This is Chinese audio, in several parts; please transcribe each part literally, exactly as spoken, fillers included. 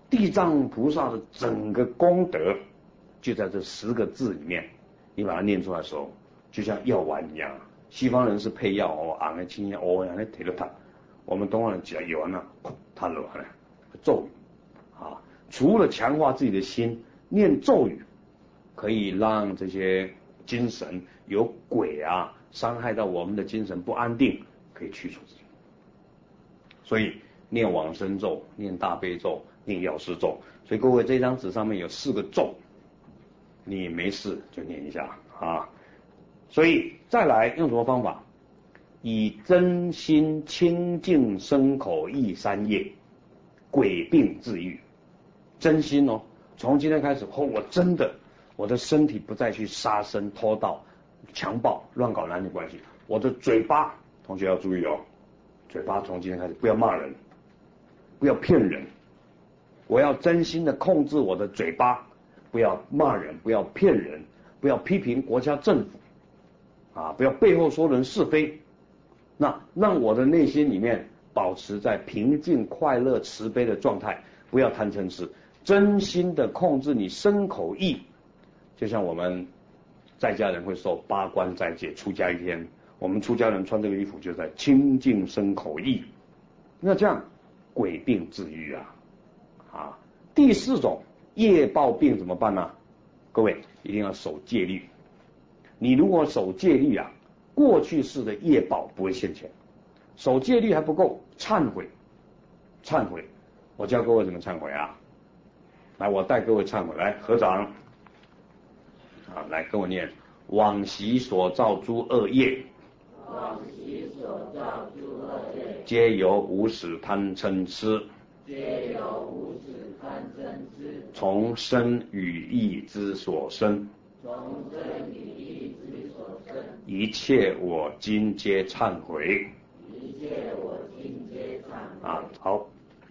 地藏菩萨的整个功德就在这十个字里面，你把它念出来的时候，就像药丸一样。西方人是配药哦，昂的青烟哦，昂的铁了它，我们东方人只要有那，它了完了咒语啊。除了强化自己的心，念咒语可以让这些精神有鬼啊伤害到我们的精神不安定，可以去除自己。所以念往生咒、念大悲咒、念药师咒。所以各位这张纸上面有四个咒，你没事就念一下啊。所以再来用什么方法？以真心清净身口意三业，鬼病治愈。真心哦，从今天开始后，我真的我的身体不再去杀生、偷盗、强暴、乱搞男女关系。我的嘴巴，同学要注意哦，嘴巴从今天开始不要骂人，不要骗人。我要真心的控制我的嘴巴，不要骂人，不要骗人，不要批评国家政府。啊，不要背后说人是非，那让我的内心里面保持在平静、快乐、慈悲的状态，不要贪嗔痴，真心的控制你身口意。就像我们在家人会受八关斋戒，出家一天，我们出家人穿这个衣服就在清净身口意。那这样鬼病治愈啊啊！第四种业报病怎么办呢？各位一定要守戒律。你如果守戒律啊，过去式的业报不会现前。守戒律还不够，忏悔，忏悔。我教各位怎么忏悔啊？来，我带各位忏悔，来合掌，啊，来跟我念：往昔所造诸恶业， 往昔所造诸恶业， 皆由无始贪嗔痴， 皆由无始贪嗔痴， 从身语意之所生。 从身语意之所生， 一切我今皆忏悔。 一切我今皆忏悔。 啊，好，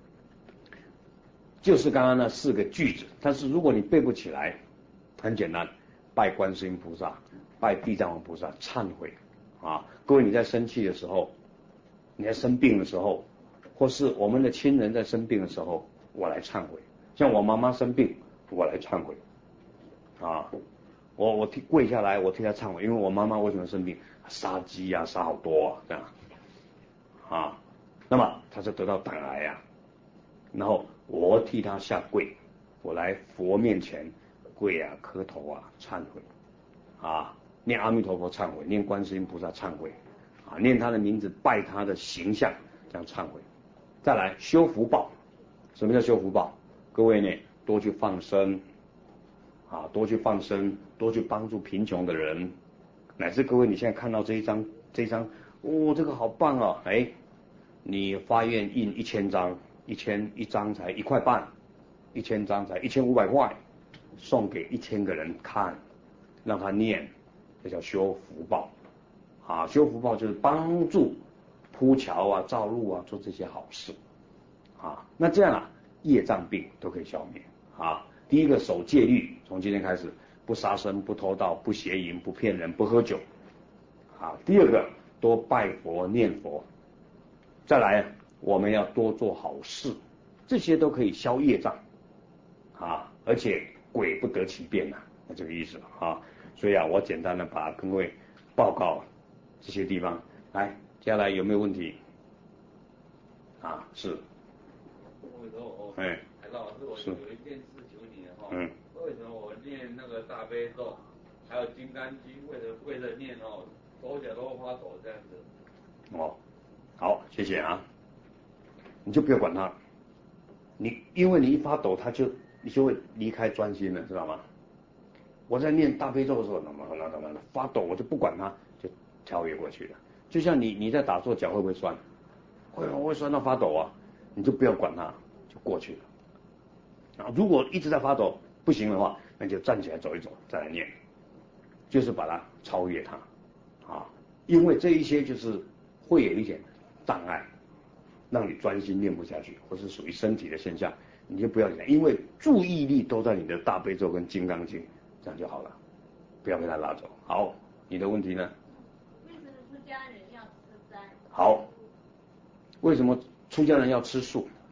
就是刚刚那四个句子。但是如果你背不起来，很简单，拜观世音菩萨，拜地藏王菩萨，忏悔啊！各位你在生气的时候，你在生病的时候，或是我们的亲人在生病的时候，我来忏悔。像我妈妈生病，我来忏悔啊。我我替跪下来，我替他忏悔，因为我妈妈为什么生病？杀鸡啊，杀好多啊，这样啊，那么他就得到胆癌啊，然后我替他下跪，我来佛面前跪啊，磕头啊，忏悔啊，念阿弥陀佛忏悔，念观世音菩萨忏悔啊，念他的名字，拜他的形象，这样忏悔。再来修福报，什么叫修福报？各位呢，多去放生。啊，多去放生，多去帮助贫穷的人，乃至各位你现在看到这一张，这一张，哦，这个好棒哦，哎，你发愿印一千张，一千一张才一块半，一千张才一千五百块，送给一千个人看，让他念，这叫修福报。啊，修福报就是帮助铺桥啊、造路啊，做这些好事。啊，那这样啊，业障病都可以消灭啊。第一个守戒律，从今天开始不杀生、不偷盗、不邪淫、不骗人、不喝酒。啊，第二个多拜佛念佛。再来，我们要多做好事，这些都可以消业障。啊，而且鬼不得其便呐，那这个意思啊。所以啊，我简单的把各位报告这些地方。来，接下来有没有问题？啊，是。 我说我， 哎， 海老师，我有一件事求你哈。 嗯。 为什么我念那个大悲咒，还有金刚经，为了为了念哦，手脚都发抖这样子？ 哦，好，谢谢啊。你就不要管他，你因为你一发抖，他就你就会离开专心了，知道吗？我在念大悲咒的时候，怎么怎么怎么发抖，我就不管他，就跳跃过去了。就像你你在打坐，脚会不会酸？会，我会酸到发抖啊，你就不要管它，就过去了。啊，如果一直在发抖不行的话，那就站起来走一走，再来念，就是把它超越它啊。因为这一些就是会有一点障碍，让你专心念不下去，或是属于身体的现象，你就不要讲，因为注意力都在你的大悲咒跟金刚经，这样就好了，不要被它拉走。好，你的问题呢？ 为什么出家人要吃斋？ 好，为什么出家人要吃素？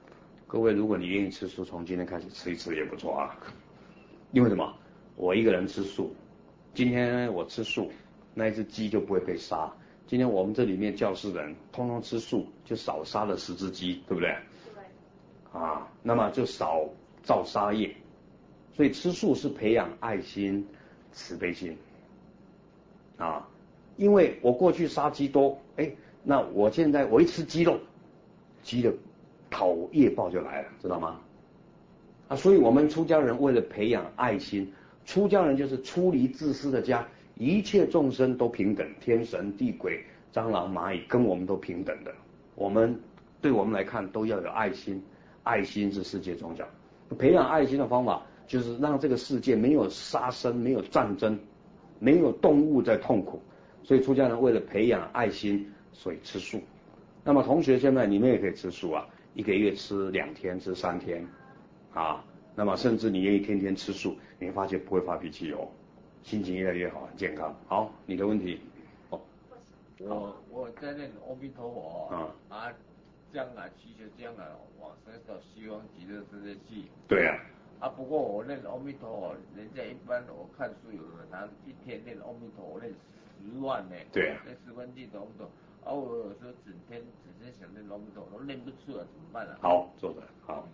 各位，如果你愿意吃素，从今天开始吃一吃也不错啊。因为什么？我一个人吃素，今天我吃素，那一只鸡就不会被杀。今天我们这里面教室人通通吃素，就少杀了十只鸡，对不对？对。啊，那么就少造杀业。所以吃素是培养爱心、慈悲心啊。因为我过去杀鸡多，哎，那我现在我一吃鸡肉，鸡的讨业报就来了，知道吗？啊，所以我们出家人为了培养爱心，出家人就是出离自私的家，一切众生都平等，天神地鬼、蟑螂蚂蚁跟我们都平等的。我们对我们来看都要有爱心，爱心是世界宗教。培养爱心的方法就是让这个世界没有杀生，没有战争，没有动物在痛苦。所以出家人为了培养爱心，所以吃素。那么同学现在你们也可以吃素啊，一个月吃两天，吃三天啊。那么甚至你愿意天天吃素，你会发现不会发脾气哦，心情越来越好，很健康。好，你的问题。哦， 我我在念阿弥陀佛啊啊，将来祈求将来往生到西方极乐世界去。 对啊。 啊，不过我念阿弥陀佛，人家一般我看书有的他一天念阿弥陀佛念十万呢。 对啊。 念十万句阿弥陀佛，啊，我有时候整天整天想念阿弥陀佛，都念不出来，怎么办啊？ 好，做的好。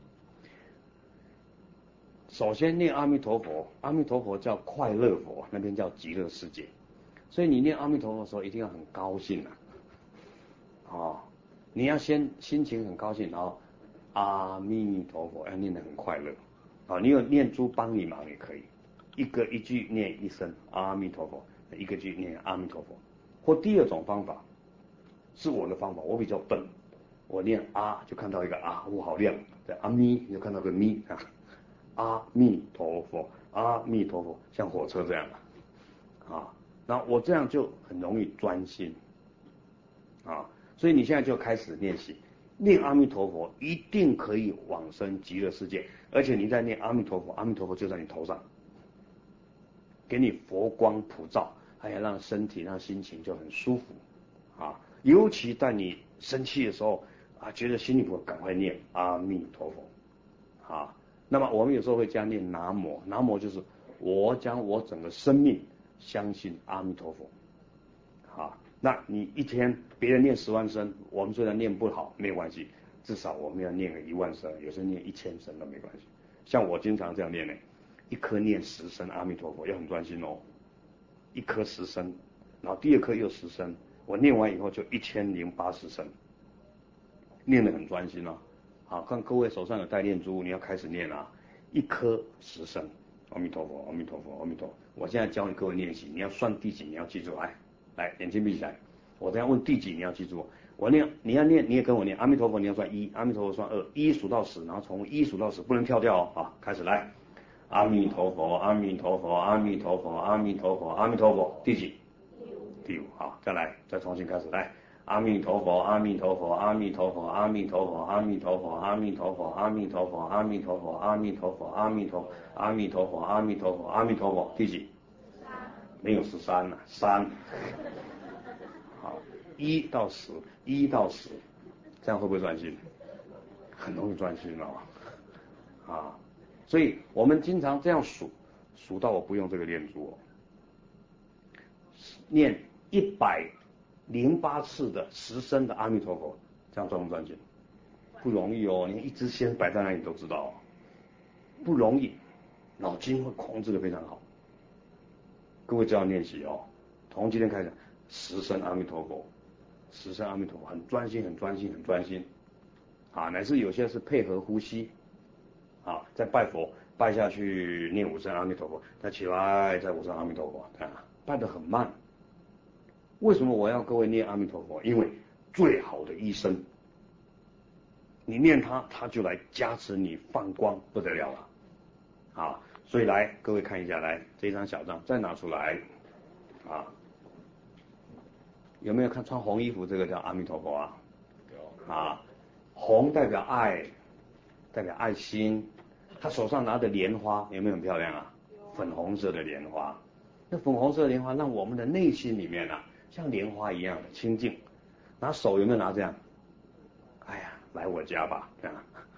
首先念阿弥陀佛，阿弥陀佛叫快乐佛，那边叫极乐世界。所以你念阿弥陀佛的时候一定要很高兴啊。哦，你要先心情很高兴，然后阿弥陀佛要念得很快乐。啊，你有念珠帮你忙也可以，一个一句念一声阿弥陀佛，一个句念阿弥陀佛。或第二种方法是我的方法，我比较笨，我念阿就看到一个阿，我好亮，在阿弥就看到个咪啊，阿弥陀佛，阿弥陀佛，像火车这样的啊。那我这样就很容易专心啊，所以你现在就开始练习。念阿弥陀佛一定可以往生极乐世界，而且你在念阿弥陀佛，阿弥陀佛就在你头上，给你佛光普照，还要让身体让心情就很舒服啊。尤其在你生气的时候啊，觉得心里不赶快念阿弥陀佛啊。那么我们有时候会加念南无，南无就是我将我整个生命相信阿弥陀佛啊。那你一天别人念十万声，我们虽然念不好没有关系，至少我们要念个一万声，有时候念一千声都没关系。像我经常这样念呢，一颗念十声阿弥陀佛，要很专心哦，一颗十声，然后第二颗又十声，我念完以后就一千零八十声，念得很专心哦。好，看各位手上有带念珠，你要开始念啊，一颗十声阿弥陀佛，阿弥陀佛，阿弥陀佛。我现在教你各位练习，你要算第几，你要记住，来。来，眼睛闭起来。我等下问第几，你要记住。我念，你要念，你也跟我念。阿弥陀佛，你要算一；阿弥陀佛算二，一数到十，然后从一数到十，不能跳掉哦。好，开始来。阿弥陀佛，阿弥陀佛，阿弥陀佛，阿弥陀佛，阿弥陀佛。第几？第五。好，再来，再重新开始来。阿弥陀佛，阿弥陀佛，阿弥陀佛，阿弥陀佛，阿弥陀佛，阿弥陀佛，阿弥陀佛，阿弥陀佛，阿弥陀佛，阿弥陀，阿弥陀佛，阿弥陀佛，阿弥陀佛。第几？没有十三了，三。好，一到十，一到十，这样会不会专心？很容易专心哦。啊，所以我们经常这样数，数到我不用这个念珠哦，念一百零八次的十声的阿弥陀佛，这样专不专心？不容易哦，你一支仙摆在那里都知道哦，不容易，脑筋会控制得非常好。各位只要练习哦，从今天开始，十声阿弥陀佛，十声阿弥陀佛，很专心，很专心，很专心，啊，乃至有些是配合呼吸，啊，再拜佛，拜下去念五声阿弥陀佛，再起来再五声阿弥陀佛，啊，拜得很慢。为什么我要各位念阿弥陀佛？因为最好的医生，你念它，它就来加持你，放光不得了了，啊。所以来，各位看一下，来这一张小张再拿出来，啊，有没有看穿红衣服这个叫阿弥陀佛啊？有啊，红代表爱，代表爱心。他手上拿的莲花有没有很漂亮啊？粉红色的莲花，那粉红色的莲花让我们的内心里面啊，像莲花一样的清净。拿手有没有拿这样？哎呀，来我家吧，这样，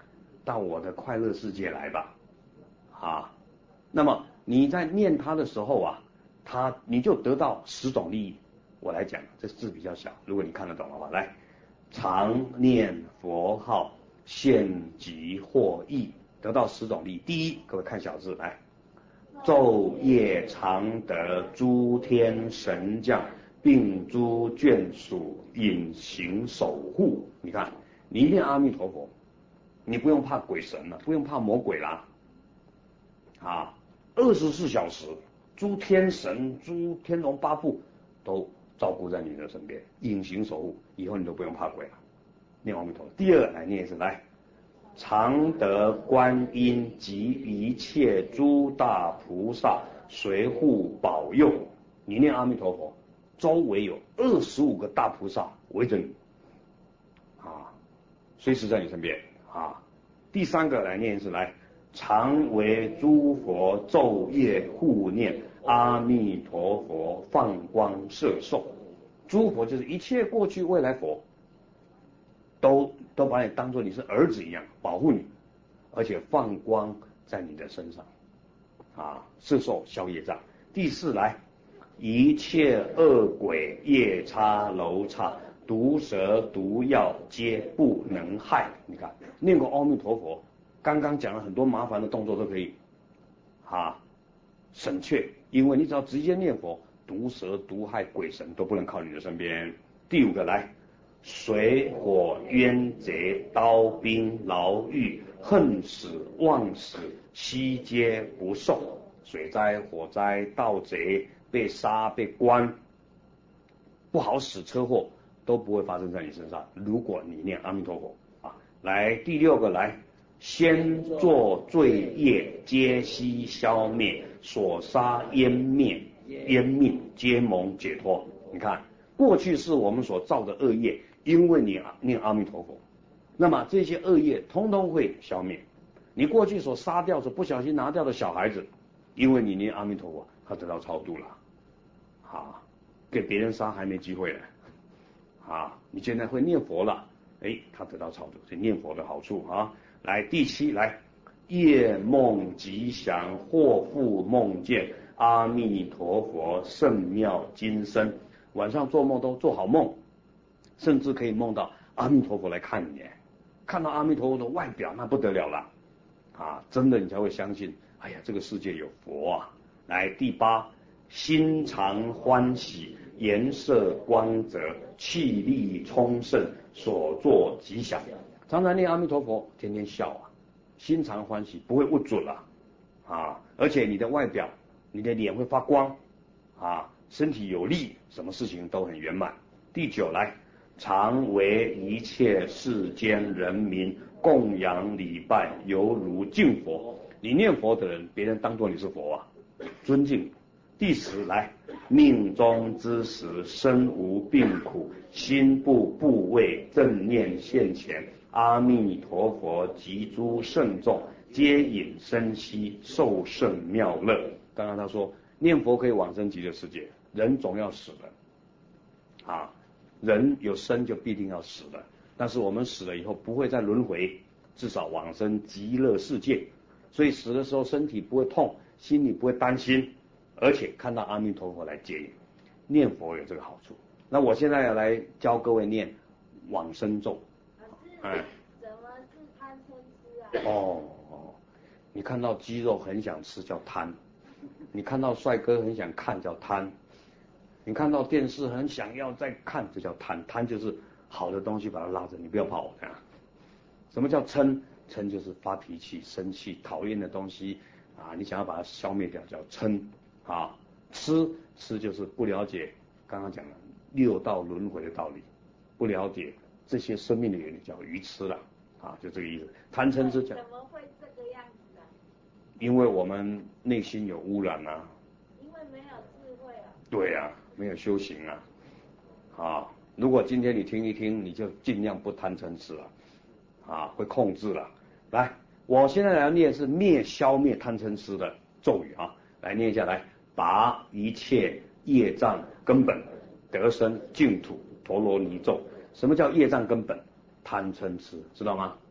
到我的快乐世界来吧，啊，那么你在念它的时候啊，它你就得到十种利益。我来讲，这字比较小，如果你看得懂的话，来，常念佛号，现即获益，得到十种利益。第一，各位看小字，来，昼夜常得诸天神将，并诸眷属隐形守护。你看，你念阿弥陀佛，你不用怕鬼神了，不用怕魔鬼啦，啊，二十四小时，诸天神、诸天龙八部都照顾在你的身边，隐形守护，以后你都不用怕鬼了。念阿弥陀佛。第二，来念一次，来，常得观音及一切诸大菩萨随护保佑。你念阿弥陀佛，周围有二十五个大菩萨围着你，啊，随时在你身边啊。第三个，来念一次，来，常为诸佛昼夜护念，阿弥陀佛放光摄受。诸佛就是一切过去未来佛，都都把你当作你是儿子一样保护你，而且放光在你的身上，啊，摄受消业障。第四，来，一切恶鬼夜叉楼刹毒蛇毒药皆不能害。你看，念过阿弥陀佛，刚刚讲了很多麻烦的动作都可以啊省却，因为你只要直接念佛，毒蛇毒害鬼神都不能靠你的身边。第五个，来，水火冤贼刀兵牢狱恨死妄死悉皆不受。水灾火灾盗贼被杀被关不好死车祸都不会发生在你身上，如果你念阿弥陀佛啊。来，第六个，来，先作罪业皆悉消灭，所杀湮灭湮灭皆蒙解脱。你看，过去是我们所造的恶业，因为你念阿弥陀佛，那么这些恶业通通会消灭。你过去所杀掉、所不小心拿掉的小孩子，因为你念阿弥陀佛，他得到超度了，啊，给别人杀还没机会了，啊，你现在会念佛了，哎，他得到超度，这念佛的好处啊。来，第七，来，夜梦吉祥，或复梦见阿弥陀佛圣妙金身。晚上做梦都做好梦，甚至可以梦到阿弥陀佛来看你，看到阿弥陀佛的外表那不得了了，啊，真的你才会相信，哎呀，这个世界有佛啊。来，第八，心常欢喜，颜色光泽，气力充盛，所作吉祥。常常念阿弥陀佛，天天笑啊，心常欢喜，不会误准了啊，而且你的外表，你的脸会发光啊，身体有力，什么事情都很圆满。第九，来，常为一切世间人民供养礼拜，犹如敬佛。你念佛的人，别人当作你是佛啊，尊敬。第十，来，命中之时，身无病苦，心不怖畏，正念现前，阿弥陀佛及诸圣众，皆引生息，受胜妙乐。刚刚他说，念佛可以往生极乐世界，人总要死的啊，人有生就必定要死的，但是我们死了以后不会再轮回，至少往生极乐世界。所以死的时候身体不会痛，心里不会担心，而且看到阿弥陀佛来接引。念佛有这个好处。那我现在要来教各位念往生咒。 哎，怎么是贪嗔痴啊？ 哦哦，你看到鸡肉很想吃叫贪，你看到帅哥很想看叫贪，你看到电视很想要再看，这叫贪。贪就是好的东西把它拉着，你不要跑这样。什么叫嗔？嗔就是发脾气、生气、讨厌的东西啊，你想要把它消灭掉，叫嗔啊。痴痴就是不了解刚刚讲的六道轮回的道理，不了解这些生命的原理，叫愚痴了啊，就这个意思。贪嗔痴讲怎么会这个样子啊？ 因为我们内心有污染啊， 因为没有智慧啊。 对啊，没有修行啊啊！如果今天你听一听，你就尽量不贪嗔痴了啊，会控制了。来，我现在来念是灭消灭贪嗔痴的咒语啊，来念一下，来，拔一切业障根本，得生净土陀罗尼咒。什么叫业障根本？贪嗔痴，知道吗？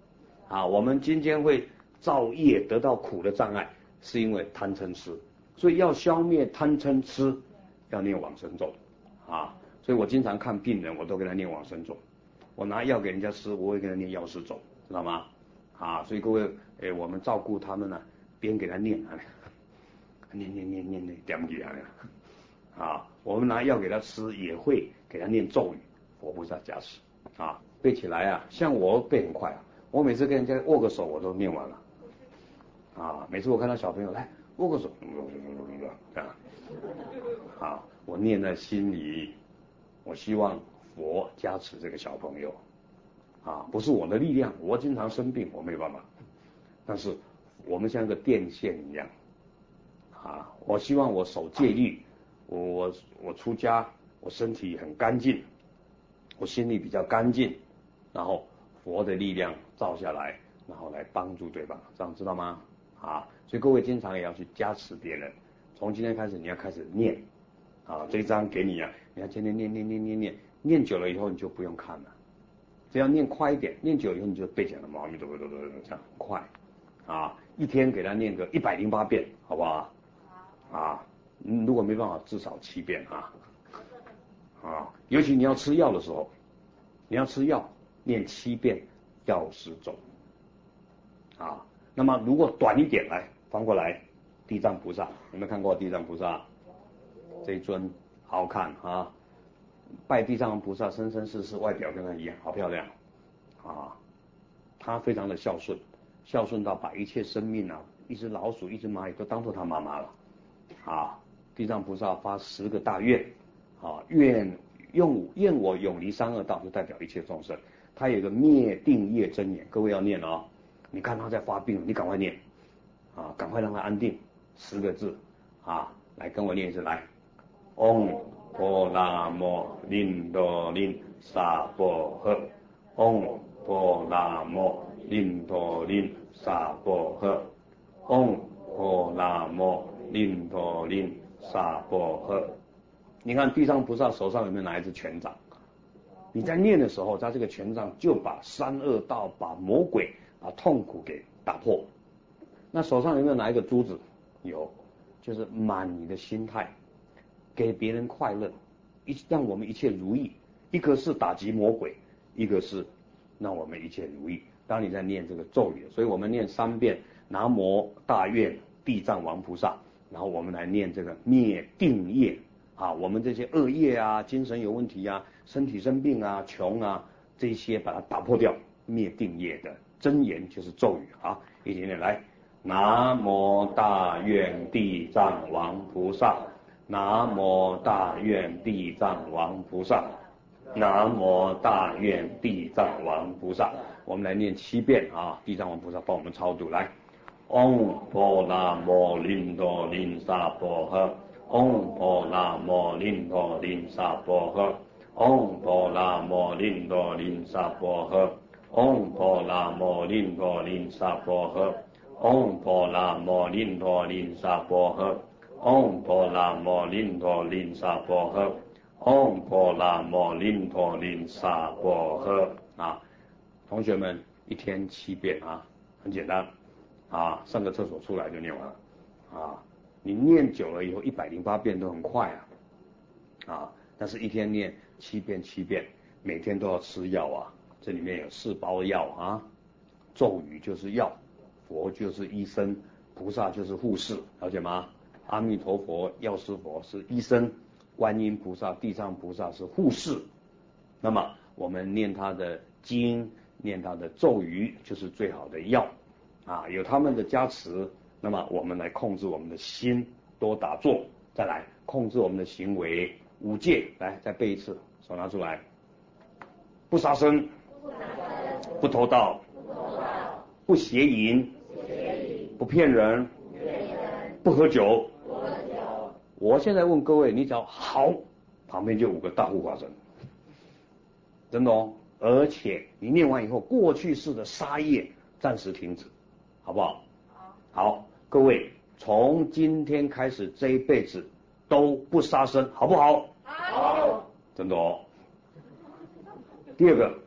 啊，我们今天会造业得到苦的障碍，是因为贪嗔痴，所以要消灭贪嗔痴，要念往生咒啊。所以我经常看病人，我都给他念往生咒。我拿药给人家吃，我会给他念药师咒，知道吗？啊，所以各位，哎，我们照顾他们呢、啊，边给他念啊，念念念念念，点起来啊。我们拿药给他吃，也会给他念咒语，佛菩萨加持啊，背起来啊。像我背很快啊，我每次跟人家握个手，我都念完了啊。每次我看到小朋友来握个手，这样啊，我念在心里。我希望佛加持这个小朋友啊，不是我的力量，我经常生病，我没办法。但是我们像个电线一样啊，我希望我守戒律，我我我出家，我身体很干净，我心里比较干净，然后佛的力量照下来，然后来帮助对方，这样知道吗？啊，所以各位经常也要去加持别人。从今天开始，你要开始念啊，这一章给你啊。你要天天念念念念念，念久了以后你就不用看了，只要念快一点，念久了以后你就背起来了，阿弥陀佛，这样很快啊！一天给他念个一百零八遍，好不好？啊，如果没办法，至少七遍啊啊！尤其你要吃药的时候，你要吃药，念七遍药师咒啊。那么如果短一点，来翻过来，地藏菩萨，有没有看过地藏菩萨？这一尊。好看啊！拜地藏王菩萨，生生世世外表跟他一样，好漂亮啊！他非常的孝顺，孝顺到把一切生命啊，一只老鼠、一只蚂蚁都当做他妈妈了啊！地藏菩萨发十个大愿啊，愿用愿我永离三恶道，就代表一切众生。他有一个灭定业真言，各位要念哦。你看他在发病，你赶快念啊，赶快让他安定，十个字啊，来跟我念一次来。唵婆那摩林多林萨婆诃，唵婆那摩林多林萨婆诃，唵婆那摩林多林萨婆诃。你看地藏菩萨手上有没有拿一支权杖？你在念的时候，他这个权杖就把三恶道、把魔鬼、把痛苦给打破。那手上有没有拿一个珠子？有，就是满你的心态。给别人快乐，一让我们一切如意。一个是打击魔鬼，一个是让我们一切如意。当你在念这个咒语，所以我们念三遍南无大愿地藏王菩萨，然后我们来念这个灭定业啊，我们这些恶业啊、精神有问题啊、身体生病啊、穷啊这些把它打破掉，灭定业的真言就是咒语啊，一点点来，南无大愿地藏王菩萨。南无大愿地藏王菩萨，南无大愿地藏王菩萨。我们来念七遍啊！地藏王菩萨帮我们超度来。唵婆那摩林多林萨婆诃，唵婆那摩林多林萨婆诃，唵婆那摩林多林萨婆诃，唵婆那摩林多林萨婆诃，唵婆那摩林多林萨婆诃。唵婆那摩林陀林萨婆诃，唵婆那摩林陀林萨婆诃啊！同学们，一天七遍啊，很简单啊，上个厕所出来就念完了啊。你念久了以后，一百零八遍都很快啊啊！但是一天念七遍七遍，每天都要吃药啊。这里面有四包药啊，咒语就是药，佛就是医生，菩萨就是护士，了解吗？阿弥陀佛、药师佛是医生，观音菩萨、地藏菩萨是护士。那么我们念他的经，念他的咒语，就是最好的药啊！有他们的加持，那么我们来控制我们的心，多打坐，再来控制我们的行为，五戒，来再背一次，手拿出来，不杀生，不偷盗，不邪淫，不骗人，不喝酒。我现在问各位，你只要好，旁边就五个大护法神，真的哦。而且你念完以后，过去式的杀业暂时停止，好不好？好。好，各位从今天开始这一辈子都不杀生，好不好？好。真的哦。第二个，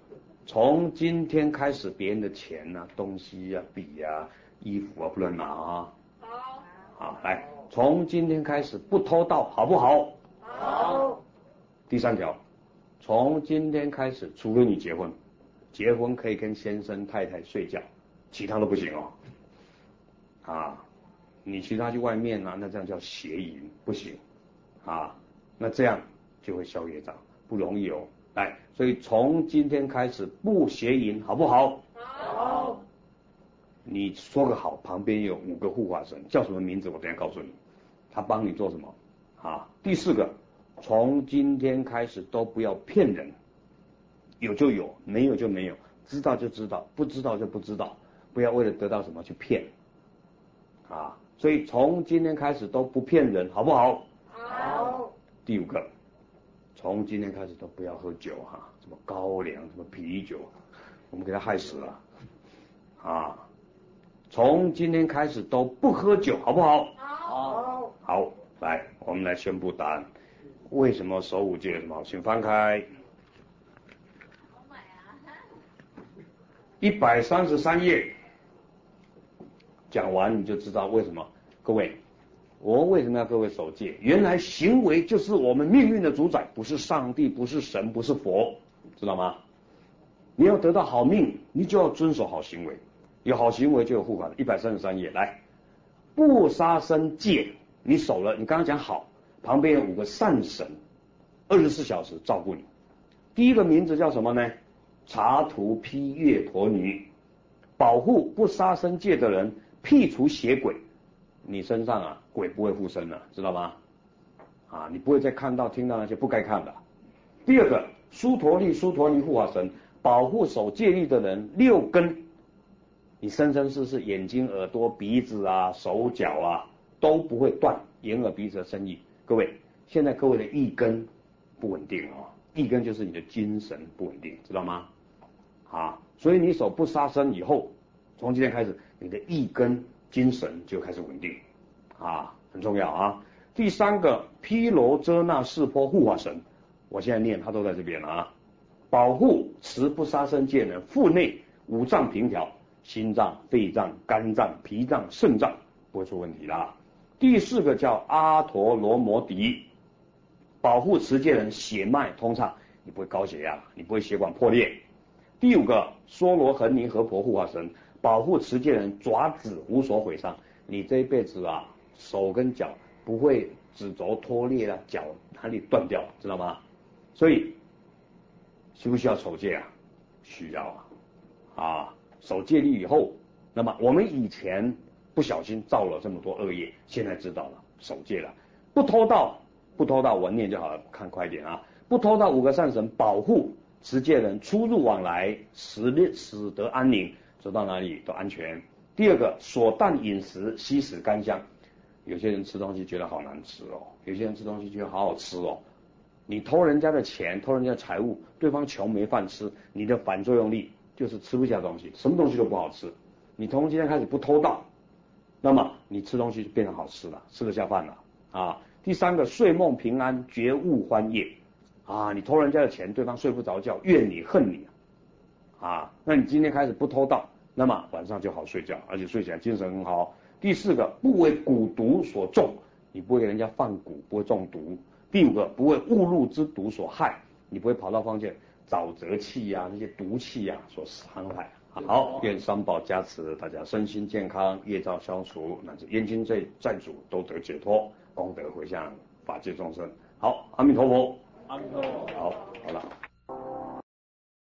从今天开始，别人的钱啊、东西啊、笔啊、衣服啊不能拿啊。好。好，来，从今天开始不偷盗，好不好？好。第三条，从今天开始，除非你结婚，结婚可以跟先生太太睡觉，其他都不行哦。啊，你其他去外面啊，那这样叫邪淫，不行。啊，那这样就会消业障，不容易哦。来，所以从今天开始不邪淫，好不好？好。你说个好，旁边有五个护法神，叫什么名字？我等一下告诉你，他帮你做什么？啊，第四个，从今天开始都不要骗人，有就有，没有就没有，知道就知道，不知道就不知道，不要为了得到什么去骗。啊，所以从今天开始都不骗人，好不好？好。第五个，从今天开始都不要喝酒哈、啊，什么高粱，什么啤酒，我们给他害死了。啊，从今天开始都不喝酒，好不好？好。好，来，我们来宣布答案。为什么守五戒有什么好？请翻开一百三十三页，讲完你就知道为什么。各位，我为什么要各位守戒？原来行为就是我们命运的主宰，不是上帝，不是神，不是佛，知道吗？你要得到好命，你就要遵守好行为，有好行为就有护法。一百三十三页，来，不杀生戒，你守了，你刚刚讲好，旁边有五个善神，二十四小时照顾你。第一个名字叫什么呢？茶图披月陀女，保护不杀生戒的人，辟除邪鬼。你身上啊，鬼不会附身了，知道吗？啊，你不会再看到、听到那些不该看的。第二个，苏陀利、苏陀尼护法神，保护守戒律的人，六根，你生生世世眼睛、耳朵、鼻子啊、手脚啊都不会断，眼耳鼻舌身意。各位，现在各位的意根不稳定哦，意根就是你的精神不稳定，知道吗？啊，所以你守不杀生以后，从今天开始，你的意根精神就开始稳定，啊，很重要啊。第三个，毗罗遮那释波护法神，我现在念，他都在这边了啊。保护持不杀生戒人，腹内五脏平调，心脏、肺脏、肝脏、脾脏、肾脏不会出问题啦。第四个叫阿陀罗摩迪，保护持戒人血脉通畅，你不会高血压，你不会血管破裂。第五个，娑罗恒尼和婆护法神，保护持戒人爪子无所毁伤，你这一辈子啊，手跟脚不会指轴脱裂啊，脚哪里断掉，知道吗？所以需不需要守戒啊？需要啊！啊，守戒律以后，那么我们以前不小心造了这么多恶业，现在知道了，守戒了，不偷盗，不偷盗，我念就好了，看快一点啊！不偷盗，五个善神保护持戒人出入往来，使使得安宁，走到哪里都安全。第二个，锁淡饮食，吸食甘香。有些人吃东西觉得好难吃哦，有些人吃东西觉得好好吃哦。你偷人家的钱，偷人家的财物，对方穷没饭吃，你的反作用力就是吃不下东西，什么东西都不好吃。你从今天开始不偷盗，那么你吃东西就变成好吃了，吃得下饭了啊。第三个，睡梦平安，觉悟欢夜啊，你偷人家的钱，对方睡不着觉，怨你恨你啊，那你今天开始不偷盗，那么晚上就好睡觉，而且睡起来精神很好。第四个，不为蛊毒所中，你不会给人家放蛊，不会中毒。第五个，不为误入之毒所害，你不会跑到房间沼泽气啊，那些毒气啊所伤害。好，愿三宝加持，大家身心健康，业障消除，乃至冤亲债债主都得解脱，功德回向法界众生。好，阿弥陀佛。 阿弥陀佛。